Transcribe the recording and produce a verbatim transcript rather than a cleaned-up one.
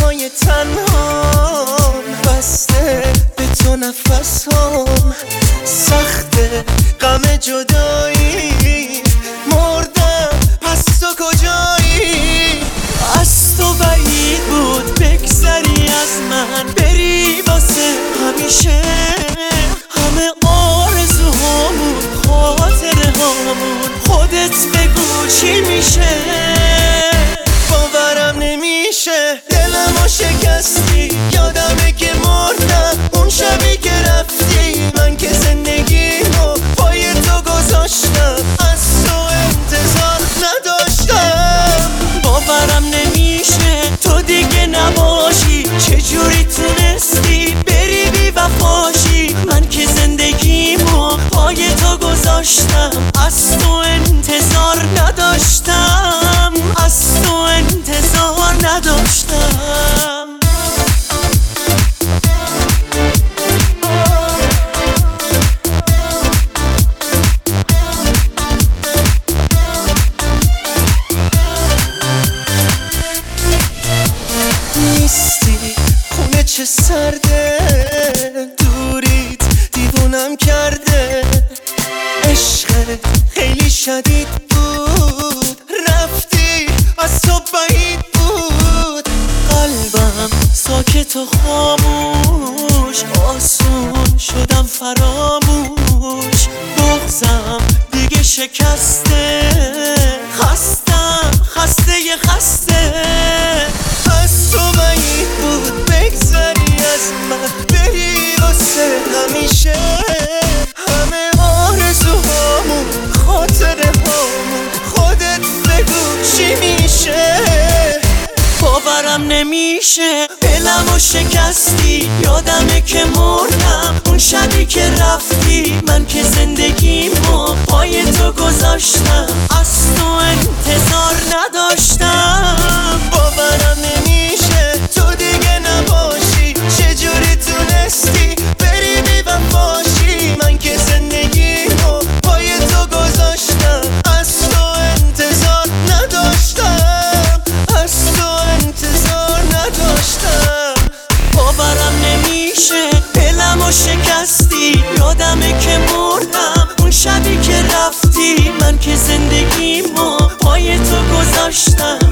های تنها بسته به تو نفس هم سخته غم جدایی مردم پس تو کجایی؟ از تو بعید بود بگذری از من بری واسه همیشه همه آرزوهامون خاطره هامون خودت بگو چی میشه؟ باورم نمیشه دلمو شکستی یادمه که مردم اون شبی که رفتی من که زندگیمو پای تو گذاشتم از تو انتظار نداشتم باورم نمیشه تو دیگه نباشی چجوری تونستی بری بی وفاشی من که زندگیمو پای تو گذاشتم از تو انتظار نداشتم از تو انتظار نداشتم نیستی خونه چه سرده دوریت دیوونم کرده عشقت خیلی شدید بود رفتی از تو بعید بود قلبم ساکت و خاموش آسون شدم فراموش بغضم دیگه شکسته خستم خسته ی خسته از تو بعید بود بگذری از من بری واسه همیشه همه آرزوهامون خاطره هامون خودت بگو چی میشه؟ باورم نمیشه دلمو شکستی یادمه که مردم اون شبی که رفتی من که زندگیمو پای تو گذاشتم از تو انتظار نداشتم باورم نمیشه تو دیگه نباشی چجوری تونستی بری بی وفاشی من که زندگیمو پای تو گذاشتم از تو انتظار نداشتم از تو انتظار نداشتم باورم نمیشه دلمو شکستی یادمه که مردم اون شبی که رفتی من که زندگیمو پای تو گذاشتم